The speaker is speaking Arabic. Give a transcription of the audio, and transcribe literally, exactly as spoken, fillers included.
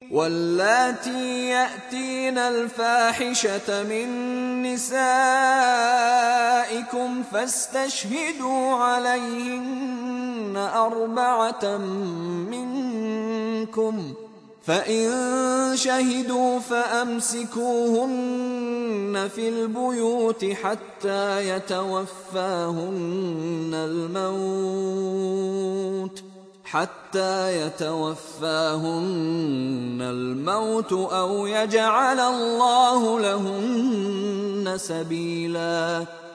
واللاتي يأتين الفاحشة من نسائكم فاستشهدوا عليهن أربعة منكم، فإن شهدوا فأمسكوهن في البيوت حتى يتوفاهن الموت حتى يتوفاهن الموت أو يجعل الله لهن سبيلا.